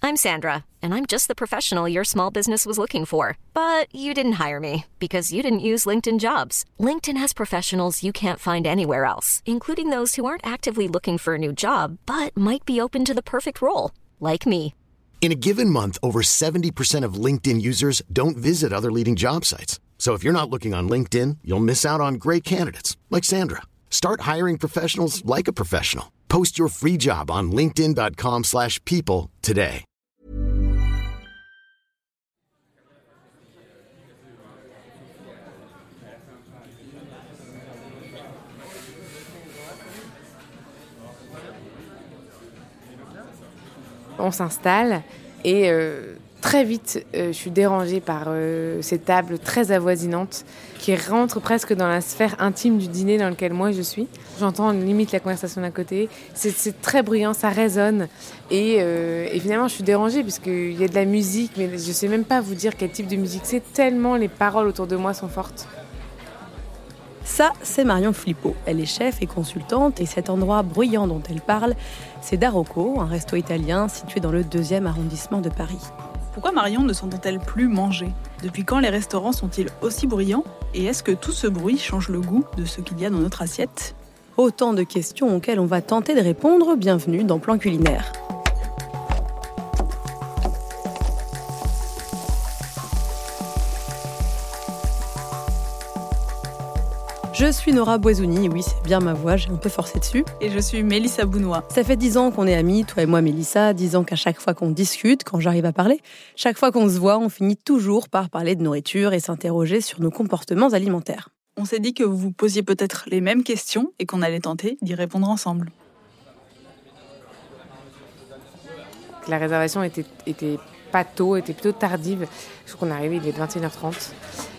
I'm Sandra, and I'm just the professional your small business was looking for. But you didn't hire me because you didn't use LinkedIn Jobs. LinkedIn has professionals you can't find anywhere else, including those who aren't actively looking for a new job, but might be open to the perfect role, like me. In a given month, over 70% of LinkedIn users don't visit other leading job sites. So if you're not looking on LinkedIn, you'll miss out on great candidates like Sandra. Start hiring professionals like a professional. Post your free job on linkedin.com/people today. On s'installe et très vite, je suis dérangée par ces tables très avoisinantes qui rentrent presque dans la sphère intime du dîner dans lequel moi je suis. J'entends limite la conversation d'à côté. C'est très bruyant, ça résonne. Et finalement, je suis dérangée puisqu'il y a de la musique, mais je ne sais même pas vous dire quel type de musique c'est, tellement les paroles autour de moi sont fortes. Ça, c'est Marion Flippo. Elle est chef et consultante et cet endroit bruyant dont elle parle, c'est Darocco, un resto italien situé dans le 2e arrondissement de Paris. Pourquoi Marion ne s'entend-elle plus manger ? Depuis quand les restaurants sont-ils aussi bruyants ? Et est-ce que tout ce bruit change le goût de ce qu'il y a dans notre assiette ? Autant de questions auxquelles on va tenter de répondre. Bienvenue dans Plan Culinaire. Je suis Nora Boisouni, oui, c'est bien ma voix, j'ai un peu forcé dessus. Et je suis Mélissa Bounois. Ça fait 10 ans qu'on est amis, toi et moi Mélissa, 10 ans qu'à chaque fois qu'on discute, quand j'arrive à parler, chaque fois qu'on se voit, on finit toujours par parler de nourriture et s'interroger sur nos comportements alimentaires. On s'est dit que vous vous posiez peut-être les mêmes questions et qu'on allait tenter d'y répondre ensemble. La réservation était pas tôt, était plutôt tardive. Je crois qu'on est arrivé, il est 21h30.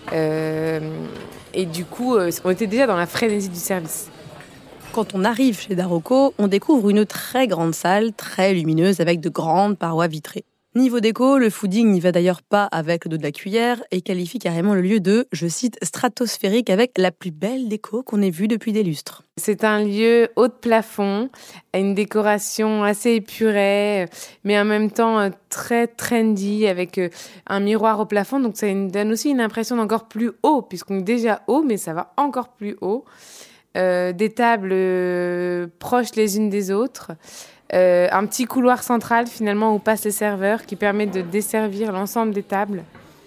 Et du coup, on était déjà dans la frénésie du service. Quand on arrive chez Darocco, on découvre une très grande salle, très lumineuse, avec de grandes parois vitrées. Niveau déco, le fooding n'y va d'ailleurs pas avec le dos de la cuillère et qualifie carrément le lieu de, je cite, stratosphérique avec la plus belle déco qu'on ait vue depuis des lustres. C'est un lieu haut de plafond, à une décoration assez épurée, mais en même temps très trendy, avec un miroir au plafond. Donc ça donne aussi une impression d'encore plus haut, puisqu'on est déjà haut, mais ça va encore plus haut. Des tables proches les unes des autres. Un petit couloir central finalement où passent les serveurs qui permet de desservir l'ensemble des tables.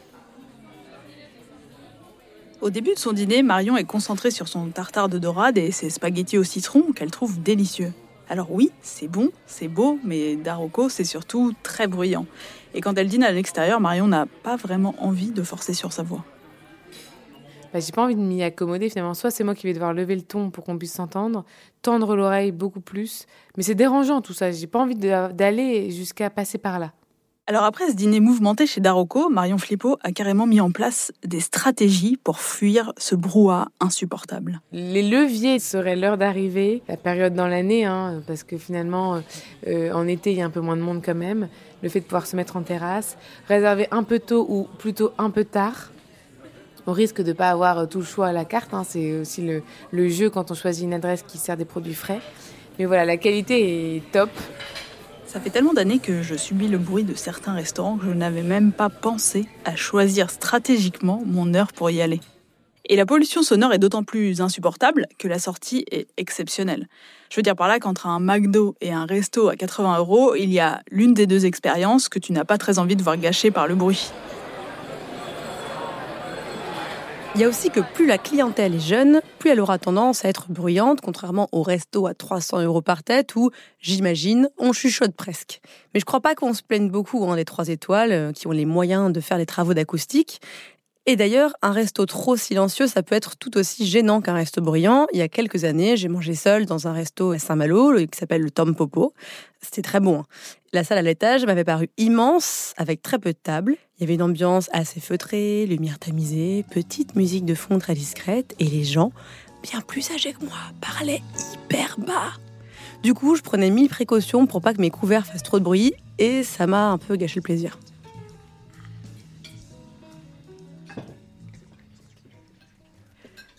Au début de son dîner, Marion est concentrée sur son tartare de dorade et ses spaghettis au citron qu'elle trouve délicieux. Alors oui, c'est bon, c'est beau, mais Darocco, c'est surtout très bruyant. Et quand elle dîne à l'extérieur, Marion n'a pas vraiment envie de forcer sur sa voix. J'ai pas envie de m'y accommoder finalement. Soit c'est moi qui vais devoir lever le ton pour qu'on puisse s'entendre, tendre l'oreille beaucoup plus. Mais c'est dérangeant tout ça. J'ai pas envie d'aller jusqu'à passer par là. Alors après ce dîner mouvementé chez Darocco, Marion Flippo a carrément mis en place des stratégies pour fuir ce brouhaha insupportable. Les leviers seraient l'heure d'arrivée, la période dans l'année, parce que finalement, en été, il y a un peu moins de monde quand même. Le fait de pouvoir se mettre en terrasse, réserver un peu tôt ou plutôt un peu tard. On risque de ne pas avoir tout le choix à la carte. C'est aussi le jeu quand on choisit une adresse qui sert des produits frais. Mais voilà, la qualité est top. Ça fait tellement d'années que je subis le bruit de certains restaurants que je n'avais même pas pensé à choisir stratégiquement mon heure pour y aller. Et la pollution sonore est d'autant plus insupportable que la sortie est exceptionnelle. Je veux dire par là qu'entre un McDo et un resto à 80 €, il y a l'une des deux expériences que tu n'as pas très envie de voir gâchée par le bruit. Il y a aussi que plus la clientèle est jeune, plus elle aura tendance à être bruyante, contrairement au resto à 300 € par tête où, j'imagine, on chuchote presque. Mais je crois pas qu'on se plaigne beaucoup des 3 étoiles qui ont les moyens de faire des travaux d'acoustique. Et d'ailleurs, un resto trop silencieux, ça peut être tout aussi gênant qu'un resto bruyant. Il y a quelques années, j'ai mangé seule dans un resto à Saint-Malo, qui s'appelle le Tom Popo. C'était très bon. La salle à l'étage m'avait paru immense, avec très peu de tables. Il y avait une ambiance assez feutrée, lumière tamisée, petite musique de fond très discrète, et les gens, bien plus âgés que moi, parlaient hyper bas. Du coup, je prenais 1000 précautions pour pas que mes couverts fassent trop de bruit, et ça m'a un peu gâché le plaisir.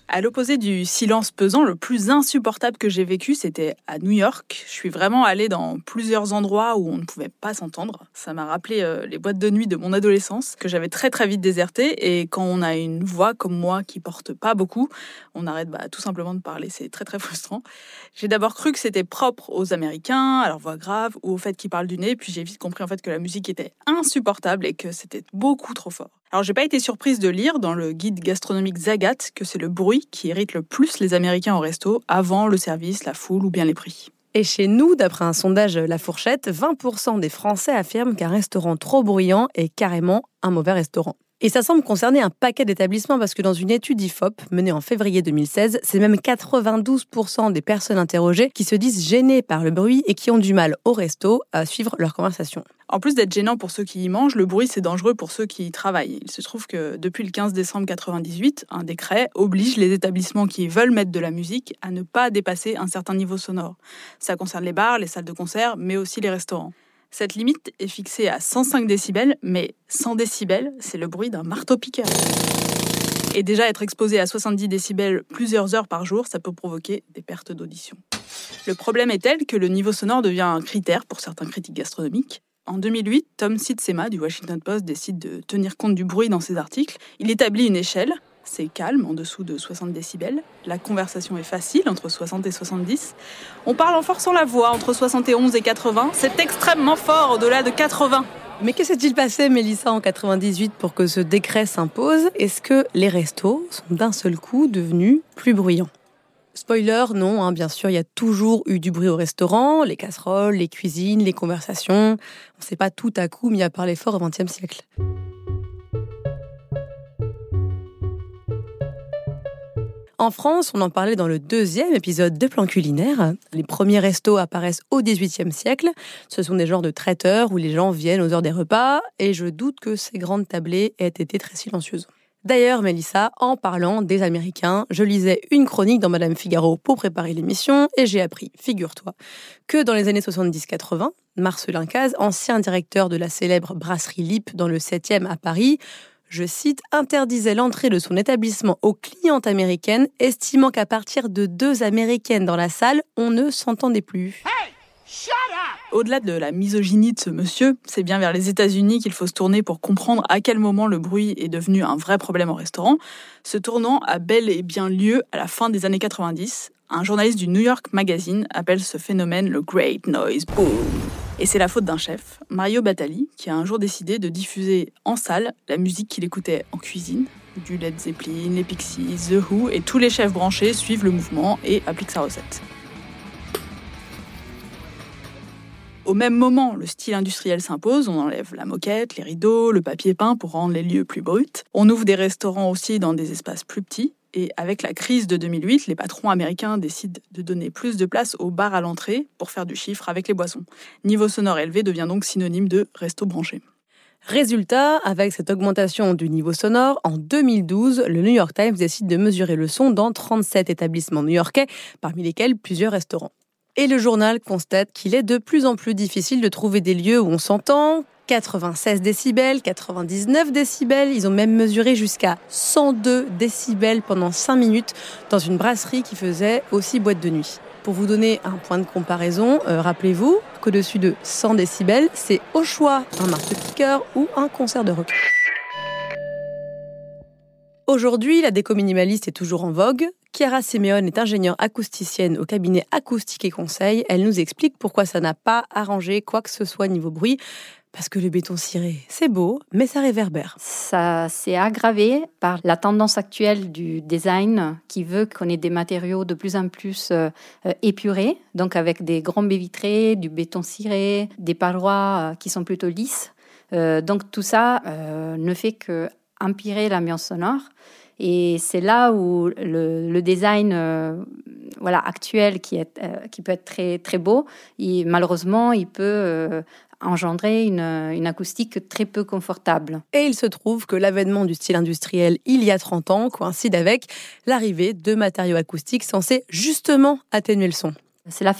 À l'opposé du silence pesant, le plus insupportable que j'ai vécu, c'était à New York. Je suis vraiment allée dans plusieurs endroits où on ne pouvait pas s'entendre. Ça m'a rappelé les boîtes de nuit de mon adolescence, que j'avais très très vite désertées. Et quand on a une voix comme moi qui porte pas beaucoup, on arrête tout simplement de parler. C'est très très frustrant. J'ai d'abord cru que c'était propre aux Américains, à leur voix grave ou au fait qu'ils parlent du nez. Puis j'ai vite compris en fait que la musique était insupportable et que c'était beaucoup trop fort. Alors j'ai pas été surprise de lire dans le guide gastronomique Zagat que c'est le bruit qui irrite le plus les Américains au resto, avant le service, la foule ou bien les prix. Et chez nous, d'après un sondage La Fourchette, 20% des Français affirment qu'un restaurant trop bruyant est carrément un mauvais restaurant. Et ça semble concerner un paquet d'établissements parce que dans une étude IFOP menée en février 2016, c'est même 92% des personnes interrogées qui se disent gênées par le bruit et qui ont du mal au resto à suivre leur conversation. En plus d'être gênant pour ceux qui y mangent, le bruit c'est dangereux pour ceux qui y travaillent. Il se trouve que depuis le 15 décembre 1998, un décret oblige les établissements qui veulent mettre de la musique à ne pas dépasser un certain niveau sonore. Ça concerne les bars, les salles de concert, mais aussi les restaurants. Cette limite est fixée à 105 décibels, mais 100 décibels, c'est le bruit d'un marteau-piqueur. Et déjà, être exposé à 70 décibels plusieurs heures par jour, ça peut provoquer des pertes d'audition. Le problème est tel que le niveau sonore devient un critère pour certains critiques gastronomiques. En 2008, Tom Sietsema du Washington Post décide de tenir compte du bruit dans ses articles. Il établit une échelle. C'est calme, en dessous de 60 décibels. La conversation est facile, entre 60 et 70. On parle en forçant la voix, entre 71 et 80. C'est extrêmement fort, au-delà de 80. Mais que s'est-il passé, Mélissa, en 98 pour que ce décret s'impose ? Est-ce que les restos sont d'un seul coup devenus plus bruyants ? Spoiler, non, bien sûr, il y a toujours eu du bruit au restaurant, les casseroles, les cuisines, les conversations. On ne s'est pas tout à coup mis à parler fort au XXe siècle. En France, on en parlait dans le 2e épisode de Plan Culinaire. Les premiers restos apparaissent au XVIIIe siècle. Ce sont des genres de traiteurs où les gens viennent aux heures des repas et je doute que ces grandes tablées aient été très silencieuses. D'ailleurs, Mélissa, en parlant des Américains, je lisais une chronique dans Madame Figaro pour préparer l'émission et j'ai appris, figure-toi, que dans les années 70-80, Marcelin Cazes, ancien directeur de la célèbre brasserie Lippe dans le 7e à Paris, je cite, interdisait l'entrée de son établissement aux clientes américaines, estimant qu'à partir de 2 Américaines dans la salle, on ne s'entendait plus. Hey, shut up! Au-delà de la misogynie de ce monsieur, c'est bien vers les États-Unis qu'il faut se tourner pour comprendre à quel moment le bruit est devenu un vrai problème au restaurant. Ce tournant a bel et bien lieu à la fin des années 90. Un journaliste du New York Magazine appelle ce phénomène le Great Noise Boom. Et c'est la faute d'un chef, Mario Batali, qui a un jour décidé de diffuser en salle la musique qu'il écoutait en cuisine. Du Led Zeppelin, les Pixies, The Who, et tous les chefs branchés suivent le mouvement et appliquent sa recette. Au même moment, le style industriel s'impose, on enlève la moquette, les rideaux, le papier peint pour rendre les lieux plus bruts. On ouvre des restaurants aussi dans des espaces plus petits. Et avec la crise de 2008, les patrons américains décident de donner plus de place aux bars à l'entrée pour faire du chiffre avec les boissons. Niveau sonore élevé devient donc synonyme de resto branché. Résultat, avec cette augmentation du niveau sonore, en 2012, le New York Times décide de mesurer le son dans 37 établissements new-yorkais, parmi lesquels plusieurs restaurants. Et le journal constate qu'il est de plus en plus difficile de trouver des lieux où on s'entend. 96 décibels, 99 décibels, ils ont même mesuré jusqu'à 102 décibels pendant 5 minutes dans une brasserie qui faisait aussi boîte de nuit. Pour vous donner un point de comparaison, rappelez-vous qu'au-dessus de 100 décibels, c'est au choix un marteau-piqueur ou un concert de rock. Aujourd'hui, la déco minimaliste est toujours en vogue. Chiara Simeone est ingénieure acousticienne au cabinet Acoustique et Conseil. Elle nous explique pourquoi ça n'a pas arrangé quoi que ce soit niveau bruit. Parce que le béton ciré, c'est beau, mais ça réverbère. Ça s'est aggravé par la tendance actuelle du design qui veut qu'on ait des matériaux de plus en plus épurés, donc avec des grands baies vitrées, du béton ciré, des parois qui sont plutôt lisses. Donc tout ça ne fait qu'empirer l'ambiance sonore. Et c'est là où le design actuel qui peut être très, très beau, malheureusement, il peut engendrer une acoustique très peu confortable. Et il se trouve que l'avènement du style industriel il y a 30 ans coïncide avec l'arrivée de matériaux acoustiques censés justement atténuer le son. Cela fait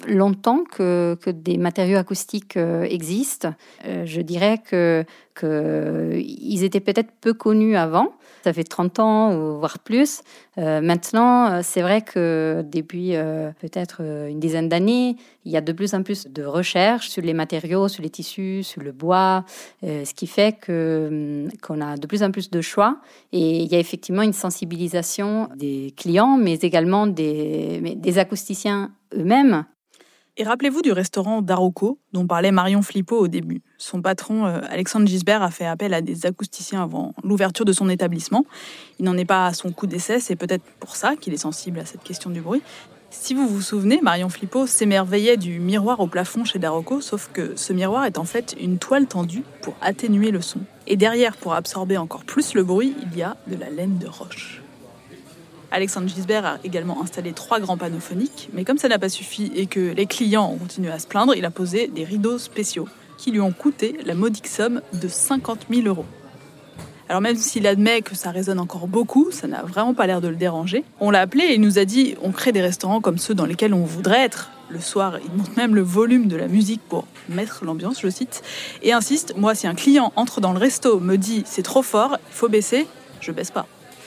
longtemps que des matériaux acoustiques existent. Je dirais qu'ils étaient peut-être peu connus avant. Ça fait 30 ans, ou voire plus. Maintenant, c'est vrai que depuis peut-être une dizaine d'années, il y a de plus en plus de recherches sur les matériaux, sur les tissus, sur le bois, ce qui fait qu'on a de plus en plus de choix. Et il y a effectivement une sensibilisation des clients, mais également des acousticiens eux-mêmes. Et rappelez-vous du restaurant Daroko, dont parlait Marion Flippo au début. Son patron, Alexandre Gisbert, a fait appel à des acousticiens avant l'ouverture de son établissement. Il n'en est pas à son coup d'essai, c'est peut-être pour ça qu'il est sensible à cette question du bruit. Si vous vous souvenez, Marion Flippo s'émerveillait du miroir au plafond chez Daroko, sauf que ce miroir est en fait une toile tendue pour atténuer le son. Et derrière, pour absorber encore plus le bruit, il y a de la laine de roche. Alexandre Gisbert a également installé 3 grands panneaux phoniques, mais comme ça n'a pas suffi et que les clients ont continué à se plaindre, il a posé des rideaux spéciaux qui lui ont coûté la modique somme de 50 000 €. Alors même s'il admet que ça résonne encore beaucoup, ça n'a vraiment pas l'air de le déranger. On l'a appelé et il nous a dit « On crée des restaurants comme ceux dans lesquels on voudrait être ». Le soir, il monte même le volume de la musique pour mettre l'ambiance, je cite, et insiste « Moi, si un client entre dans le resto, me dit « C'est trop fort, il faut baisser », je baisse pas. »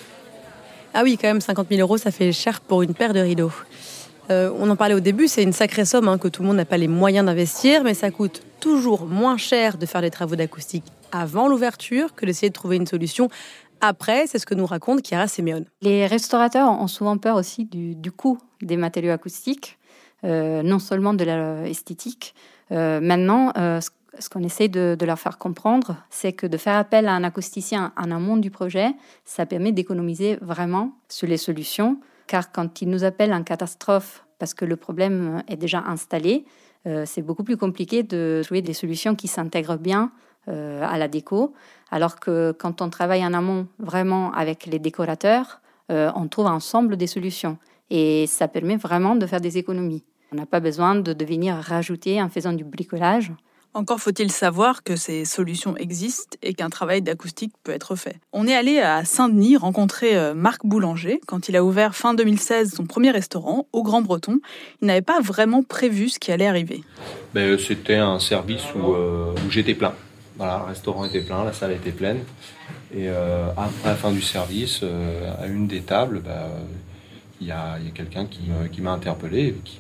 Ah oui, quand même, 50 000 €, ça fait cher pour une paire de rideaux. On en parlait au début, c'est une sacrée somme que tout le monde n'a pas les moyens d'investir, mais ça coûte toujours moins cher de faire des travaux d'acoustique avant l'ouverture que d'essayer de trouver une solution après. C'est ce que nous raconte Chiara Simeone. Les restaurateurs ont souvent peur aussi du coût des matériaux acoustiques, non seulement de l'esthétique. Maintenant, ce qu'on essaie de leur faire comprendre, c'est que de faire appel à un acousticien en amont du projet, ça permet d'économiser vraiment sur les solutions. Car quand ils nous appellent en catastrophe parce que le problème est déjà installé, c'est beaucoup plus compliqué de trouver des solutions qui s'intègrent bien à la déco. Alors que quand on travaille en amont vraiment avec les décorateurs, on trouve ensemble des solutions. Et ça permet vraiment de faire des économies. On n'a pas besoin de venir rajouter en faisant du bricolage. Encore faut-il savoir que ces solutions existent et qu'un travail d'acoustique peut être fait. On est allé à Saint-Denis rencontrer Marc Boulanger quand il a ouvert fin 2016 son premier restaurant au Grand Breton. Il n'avait pas vraiment prévu ce qui allait arriver. C'était un service où j'étais plein. Voilà, le restaurant était plein, la salle était pleine. Et après la fin du service, à une des tables, il y a quelqu'un qui m'a interpellé, qui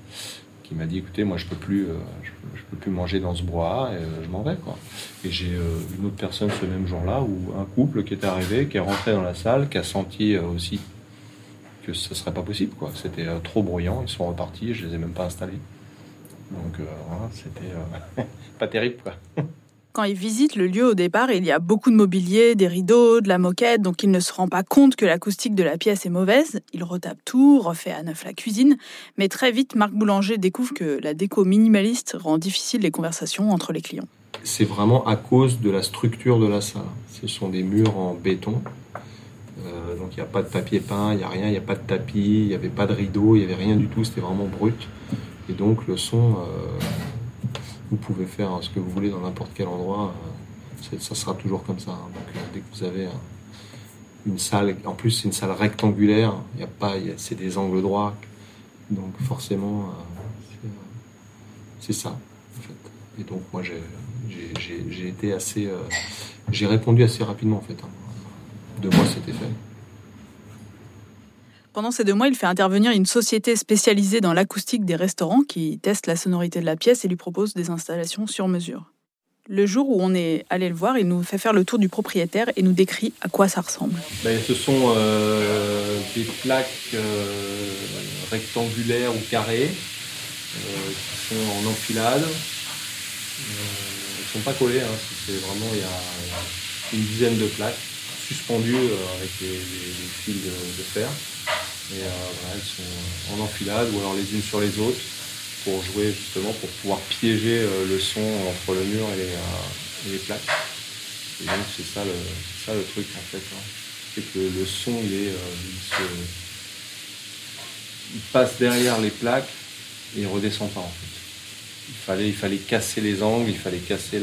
m'a dit écoutez, moi je peux plus manger dans ce brouhaha et je m'en vais quoi. Et j'ai une autre personne ce même jour-là où un couple qui est arrivé, qui est rentré dans la salle, qui a senti aussi que ce serait pas possible quoi. C'était trop bruyant, ils sont repartis, je les ai même pas installés. Donc voilà, c'était pas terrible quoi. Quand il visite le lieu au départ, il y a beaucoup de mobilier, des rideaux, de la moquette, donc il ne se rend pas compte que l'acoustique de la pièce est mauvaise. Il retape tout, refait à neuf la cuisine, mais très vite, Marc Boulanger découvre que la déco minimaliste rend difficile les conversations entre les clients. C'est vraiment à cause de la structure de la salle. Ce sont des murs en béton, donc il n'y a pas de papier peint, il n'y a rien, il n'y a pas de tapis, il n'y avait pas de rideau, il n'y avait rien du tout, c'était vraiment brut. Et donc le son... Vous pouvez faire ce que vous voulez dans n'importe quel endroit, ça sera toujours comme ça. Donc, dès que vous avez une salle, en plus c'est une salle rectangulaire, c'est des angles droits, donc forcément c'est ça en fait. Et donc moi j'ai été assez, j'ai répondu assez rapidement en fait. 2 mois c'était fait. Pendant ces 2 mois, il fait intervenir une société spécialisée dans l'acoustique des restaurants qui teste la sonorité de la pièce et lui propose des installations sur mesure. Le jour où on est allé le voir, il nous fait faire le tour du propriétaire et nous décrit à quoi ça ressemble. Ce sont des plaques rectangulaires ou carrées qui sont en enfilade. Elles ne sont pas collées, c'est vraiment, il y a une dizaine de plaques suspendues avec des fils de fer. Et elles sont en enfilade ou alors les unes sur les autres pour jouer justement, pour pouvoir piéger le son entre le mur et les plaques. Et donc c'est ça le truc en fait. C'est que le son il passe derrière les plaques et il redescend pas en fait. Il fallait casser les angles, il fallait casser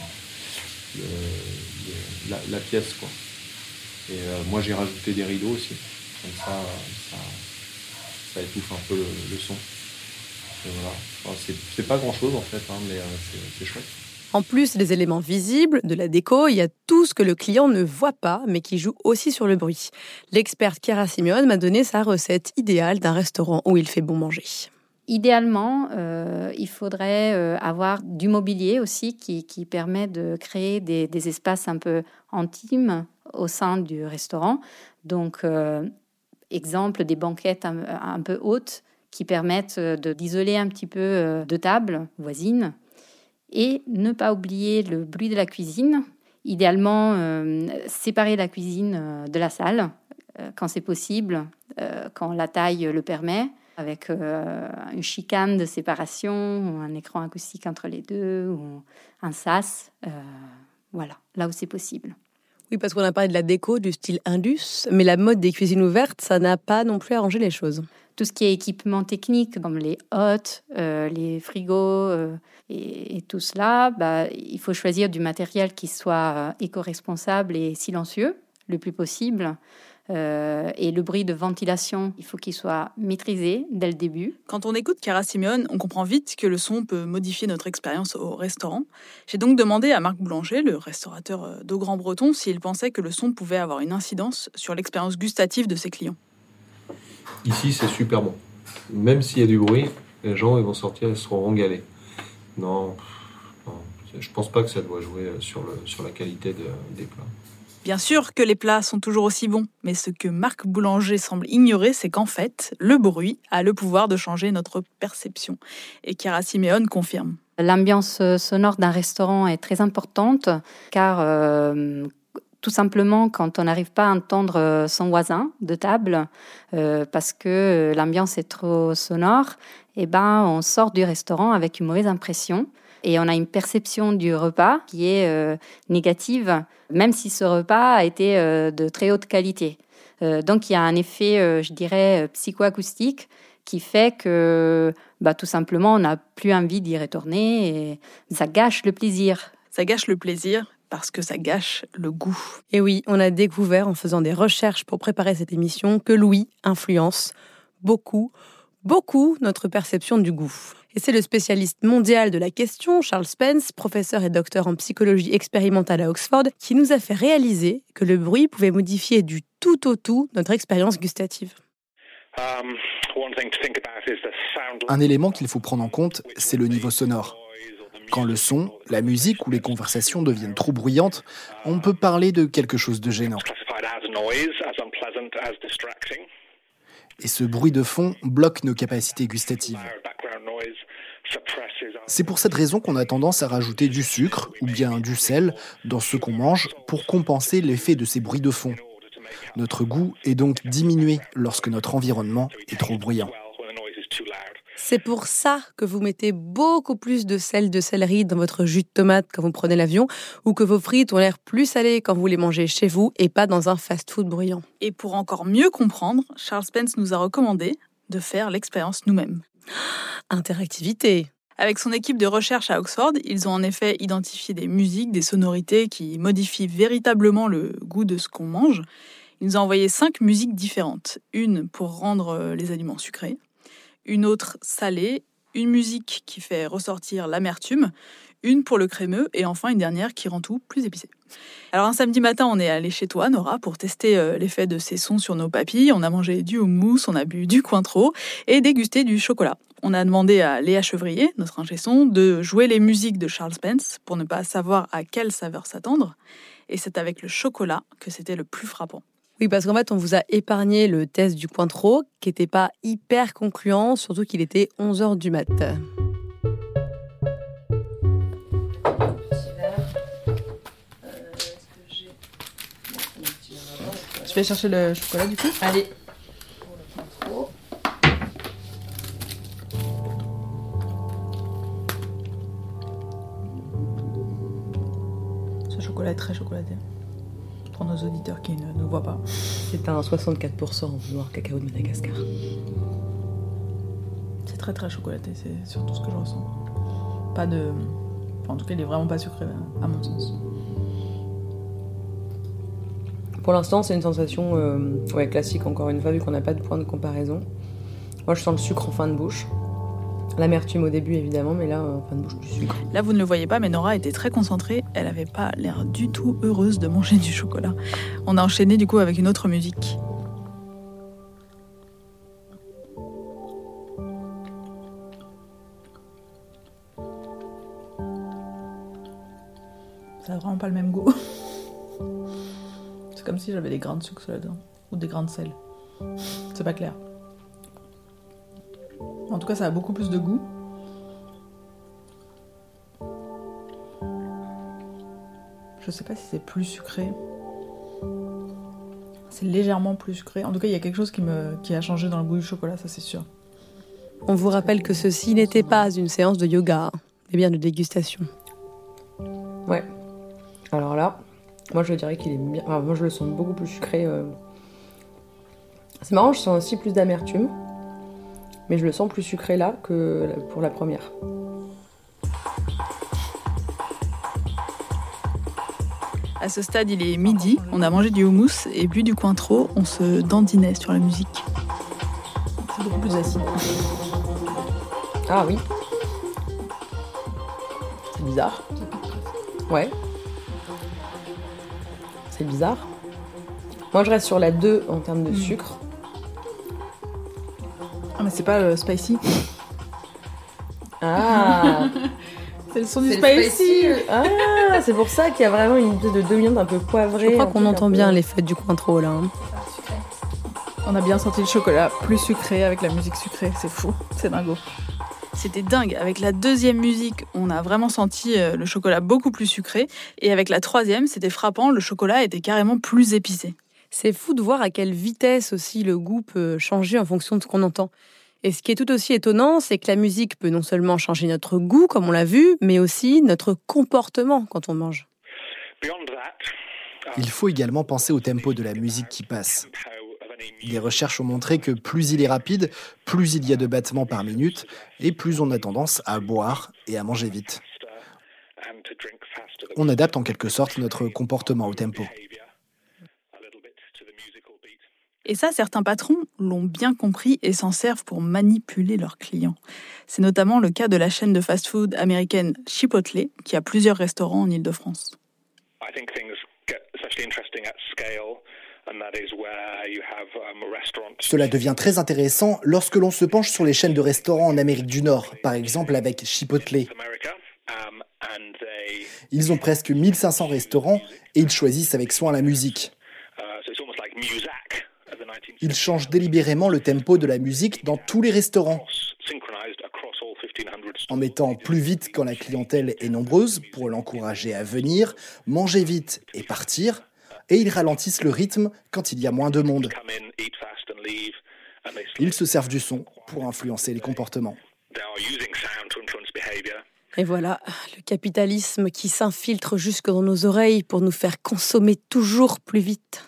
la pièce quoi. Et moi j'ai rajouté des rideaux aussi. Comme ça étouffe un peu le son. Et voilà. Enfin, c'est pas grand-chose en fait, mais c'est chouette. En plus des éléments visibles, de la déco, il y a tout ce que le client ne voit pas, mais qui joue aussi sur le bruit. L'experte Chiara Simeone m'a donné sa recette idéale d'un restaurant où il fait bon manger. Idéalement, il faudrait avoir du mobilier aussi qui permet de créer des espaces un peu intimes au sein du restaurant. Donc, exemple, des banquettes un peu hautes qui permettent d'isoler un petit peu de tables voisines. Et ne pas oublier le bruit de la cuisine. Idéalement, séparer la cuisine de la salle quand c'est possible, quand la taille le permet, avec une chicane de séparation, ou un écran acoustique entre les deux, ou un sas. Voilà, là où c'est possible. Oui, parce qu'on a parlé de la déco, du style Indus, mais la mode des cuisines ouvertes, ça n'a pas non plus arrangé les choses. Tout ce qui est équipement technique, comme les hottes, les frigos et tout cela, il faut choisir du matériel qui soit éco-responsable et silencieux, le plus possible. Et le bruit de ventilation, il faut qu'il soit maîtrisé dès le début. Quand on écoute Chiara Simeone, on comprend vite que le son peut modifier notre expérience au restaurant. J'ai donc demandé à Marc Boulanger, le restaurateur d'Au Grand Breton, s'il pensait que le son pouvait avoir une incidence sur l'expérience gustative de ses clients. Ici, c'est super bon. Même s'il y a du bruit, les gens ils vont sortir, ils seront régalés. Non, je pense pas que ça doit jouer sur la qualité des plats. Bien sûr que les plats sont toujours aussi bons, mais ce que Marc Boulanger semble ignorer, c'est qu'en fait, le bruit a le pouvoir de changer notre perception. Et Chiara Simeone confirme. L'ambiance sonore d'un restaurant est très importante, car tout simplement, quand on n'arrive pas à entendre son voisin de table, parce que l'ambiance est trop sonore, on sort du restaurant avec une mauvaise impression. Et on a une perception du repas qui est négative, même si ce repas a été de très haute qualité. Donc il y a un effet, je dirais, psychoacoustique qui fait que tout simplement on n'a plus envie d'y retourner et ça gâche le plaisir. Ça gâche le plaisir parce que ça gâche le goût. Et oui, on a découvert en faisant des recherches pour préparer cette émission que l'ouïe influence beaucoup notre perception du goût. Et c'est le spécialiste mondial de la question, Charles Spence, professeur et docteur en psychologie expérimentale à Oxford, qui nous a fait réaliser que le bruit pouvait modifier du tout au tout notre expérience gustative. Un élément qu'il faut prendre en compte, c'est le niveau sonore. Quand le son, la musique ou les conversations deviennent trop bruyantes, on peut parler de quelque chose de gênant. Et ce bruit de fond bloque nos capacités gustatives. C'est pour cette raison qu'on a tendance à rajouter du sucre ou bien du sel dans ce qu'on mange pour compenser l'effet de ces bruits de fond. Notre goût est donc diminué lorsque notre environnement est trop bruyant. C'est pour ça que vous mettez beaucoup plus de sel de céleri dans votre jus de tomate quand vous prenez l'avion ou que vos frites ont l'air plus salées quand vous les mangez chez vous et pas dans un fast-food bruyant. Et pour encore mieux comprendre, Charles Spence nous a recommandé de faire l'expérience nous-mêmes. Interactivité. Avec son équipe de recherche à Oxford, ils ont en effet identifié des musiques, des sonorités qui modifient véritablement le goût de ce qu'on mange. Ils nous ont envoyé 5 musiques différentes. Une pour rendre les aliments sucrés, une autre salée, une musique qui fait ressortir l'amertume, une pour le crémeux et enfin une dernière qui rend tout plus épicé. Alors un samedi matin, on est allé chez toi, Nora, pour tester l'effet de ces sons sur nos papilles. On a mangé du houmous, on a bu du Cointreau et dégusté du chocolat. On a demandé à Léa Chevrier, notre ingé son, de jouer les musiques de Charles Spence pour ne pas savoir à quelle saveur s'attendre. Et c'est avec le chocolat que c'était le plus frappant. Oui, parce qu'en fait, on vous a épargné le test du Cointreau, qui n'était pas hyper concluant, surtout qu'il était 11h du mat'. Je vais chercher le chocolat du coup. Allez. Ce chocolat est très chocolaté. Pour nos auditeurs qui ne nous voient pas. C'est un 64% noir cacao de Madagascar. C'est très très chocolaté, c'est surtout ce que je ressens. Pas de... Enfin, en tout cas, il est vraiment pas sucré, à mon sens. Pour l'instant, c'est une sensation classique, encore une fois, vu qu'on n'a pas de point de comparaison. Moi, je sens le sucre en fin de bouche. L'amertume au début, évidemment, mais là, en fin de bouche, du sucre. Là, vous ne le voyez pas, mais Nora était très concentrée. Elle n'avait pas l'air du tout heureuse de manger du chocolat. On a enchaîné du coup avec une autre musique. Ça n'a vraiment pas le même goût. C'est comme si j'avais des grains de sucre là-dedans. Ou des grains de sel. C'est pas clair. En tout cas, ça a beaucoup plus de goût. Je sais pas si c'est plus sucré. C'est légèrement plus sucré. En tout cas, il y a quelque chose qui a changé dans le goût du chocolat, ça c'est sûr. On vous rappelle que ceci n'était pas une séance de yoga, mais bien de dégustation. Ouais. Alors là, moi je dirais qu'il est bien. Enfin, moi je le sens beaucoup plus sucré. C'est marrant, je sens aussi plus d'amertume. Mais je le sens plus sucré là que pour la première. À ce stade, il est midi, on a mangé du houmous et bu du Cointreau, on se dandinait sur la musique. C'est beaucoup plus acide. Ah oui. C'est bizarre. Ouais. C'est bizarre. Moi je reste sur la 2 en termes de sucre. Ah mais c'est pas spicy. Ah. C'est le son du spicy. Ah, c'est pour ça qu'il y a vraiment une espèce de demi-onde un peu poivrée. Je crois qu'on entend bien l'effet du Cointreau là. On a bien senti le chocolat plus sucré avec la musique sucrée, c'est fou, c'est dingo. C'était dingue, avec la deuxième musique, on a vraiment senti le chocolat beaucoup plus sucré, et avec la troisième, c'était frappant, le chocolat était carrément plus épicé. C'est fou de voir à quelle vitesse aussi le goût peut changer en fonction de ce qu'on entend. Et ce qui est tout aussi étonnant, c'est que la musique peut non seulement changer notre goût, comme on l'a vu, mais aussi notre comportement quand on mange. Il faut également penser au tempo de la musique qui passe. Les recherches ont montré que plus il est rapide, plus il y a de battements par minute, et plus on a tendance à boire et à manger vite. On adapte en quelque sorte notre comportement au tempo. Et ça, certains patrons l'ont bien compris et s'en servent pour manipuler leurs clients. C'est notamment le cas de la chaîne de fast-food américaine Chipotle, qui a plusieurs restaurants en Île-de-France. Cela devient très intéressant lorsque l'on se penche sur les chaînes de restaurants en Amérique du Nord, par exemple avec Chipotle. Ils ont presque 1500 restaurants et ils choisissent avec soin la musique. Ils changent délibérément le tempo de la musique dans tous les restaurants, en mettant plus vite quand la clientèle est nombreuse pour l'encourager à venir, manger vite et partir, et ils ralentissent le rythme quand il y a moins de monde. Ils se servent du son pour influencer les comportements. Et voilà, le capitalisme qui s'infiltre jusque dans nos oreilles pour nous faire consommer toujours plus vite.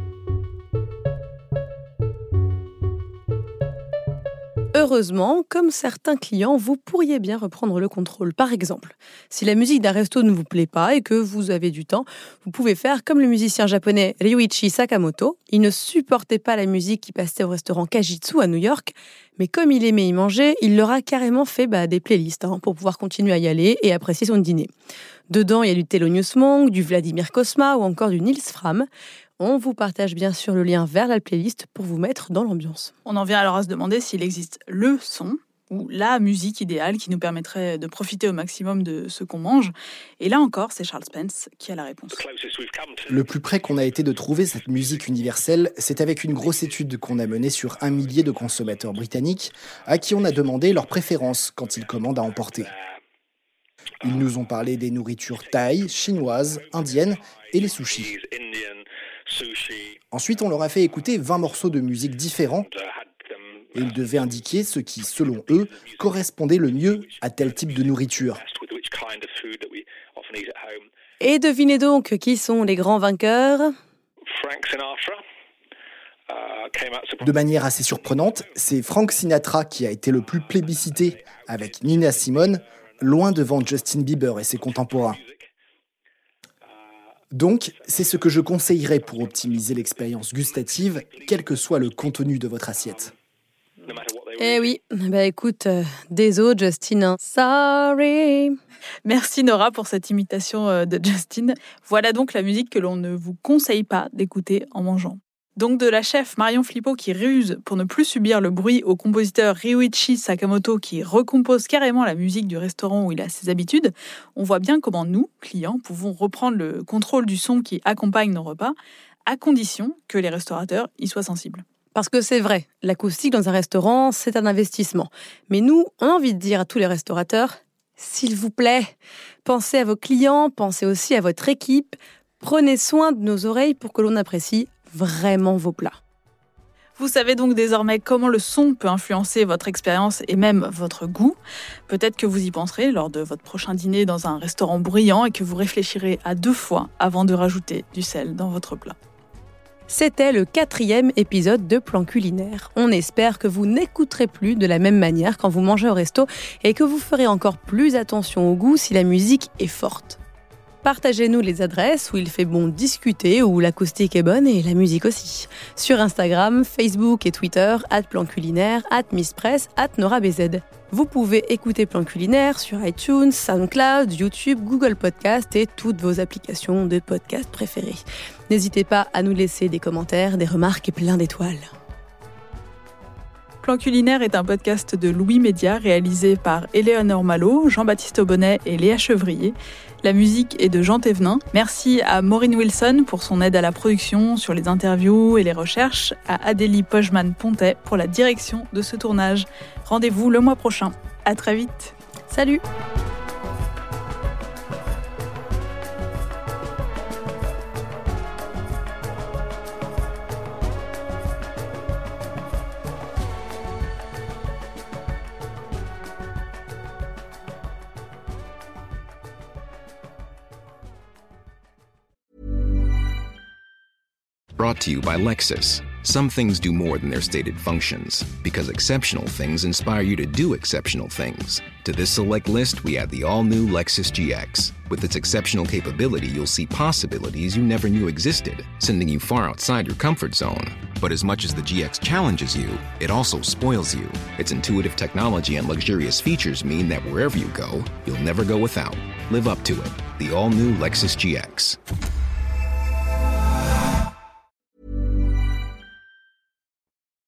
Heureusement, comme certains clients, vous pourriez bien reprendre le contrôle. Par exemple, si la musique d'un resto ne vous plaît pas et que vous avez du temps, vous pouvez faire comme le musicien japonais Ryuichi Sakamoto. Il ne supportait pas la musique qui passait au restaurant Kajitsu à New York, mais comme il aimait y manger, il leur a carrément fait des playlists pour pouvoir continuer à y aller et apprécier son dîner. Dedans, il y a du Thelonious Monk, du Vladimir Cosma ou encore du Nils Fram. On vous partage bien sûr le lien vers la playlist pour vous mettre dans l'ambiance. On en vient alors à se demander s'il existe le son ou la musique idéale qui nous permettrait de profiter au maximum de ce qu'on mange. Et là encore, c'est Charles Spence qui a la réponse. Le plus près qu'on a été de trouver cette musique universelle, c'est avec une grosse étude qu'on a menée sur 1 millier de consommateurs britanniques à qui on a demandé leurs préférences quand ils commandent à emporter. Ils nous ont parlé des nourritures thaï, chinoises, indiennes et les sushis. Ensuite, on leur a fait écouter 20 morceaux de musique différents et ils devaient indiquer ce qui, selon eux, correspondait le mieux à tel type de nourriture. Et devinez donc qui sont les grands vainqueurs ? De manière assez surprenante, c'est Frank Sinatra qui a été le plus plébiscité, avec Nina Simone, loin devant Justin Bieber et ses contemporains. Donc, c'est ce que je conseillerais pour optimiser l'expérience gustative, quel que soit le contenu de votre assiette. Eh oui, écoute, désolé Justin, hein. Sorry. Merci Nora pour cette imitation de Justin. Voilà donc la musique que l'on ne vous conseille pas d'écouter en mangeant. Donc de la chef Marion Flippo qui ruse pour ne plus subir le bruit au compositeur Ryuichi Sakamoto qui recompose carrément la musique du restaurant où il a ses habitudes, on voit bien comment nous, clients, pouvons reprendre le contrôle du son qui accompagne nos repas, à condition que les restaurateurs y soient sensibles. Parce que c'est vrai, l'acoustique dans un restaurant, c'est un investissement. Mais nous, on a envie de dire à tous les restaurateurs, s'il vous plaît, pensez à vos clients, pensez aussi à votre équipe, prenez soin de nos oreilles pour que l'on apprécie vraiment vos plats. Vous savez donc désormais comment le son peut influencer votre expérience et même votre goût. Peut-être que vous y penserez lors de votre prochain dîner dans un restaurant bruyant et que vous réfléchirez à 2 fois avant de rajouter du sel dans votre plat. C'était le 4e épisode de Plan Culinaire. On espère que vous n'écouterez plus de la même manière quand vous mangez au resto et que vous ferez encore plus attention au goût si la musique est forte. Partagez-nous les adresses où il fait bon discuter, où l'acoustique est bonne et la musique aussi. Sur Instagram, Facebook et Twitter, @planculinaire, @misspress, @NoraBZ. Vous pouvez écouter Plan Culinaire sur iTunes, SoundCloud, YouTube, Google Podcast et toutes vos applications de podcast préférées. N'hésitez pas à nous laisser des commentaires, des remarques et plein d'étoiles. Plan Culinaire est un podcast de Louis Média réalisé par Éléonore Malo, Jean-Baptiste Aubonnet et Léa Chevrier. La musique est de Jean Thévenin. Merci à Maureen Wilson pour son aide à la production sur les interviews et les recherches, à Adélie Pojman-Pontet pour la direction de ce tournage. Rendez-vous le mois prochain. À très vite. Salut! Brought to you by Lexus. Some things do more than their stated functions, because exceptional things inspire you to do exceptional things. To this select list, we add the all-new Lexus GX. With its exceptional capability, you'll see possibilities you never knew existed, sending you far outside your comfort zone. But as much as the GX challenges you, it also spoils you. Its intuitive technology and luxurious features mean that wherever you go, you'll never go without. Live up to it. The all-new Lexus GX.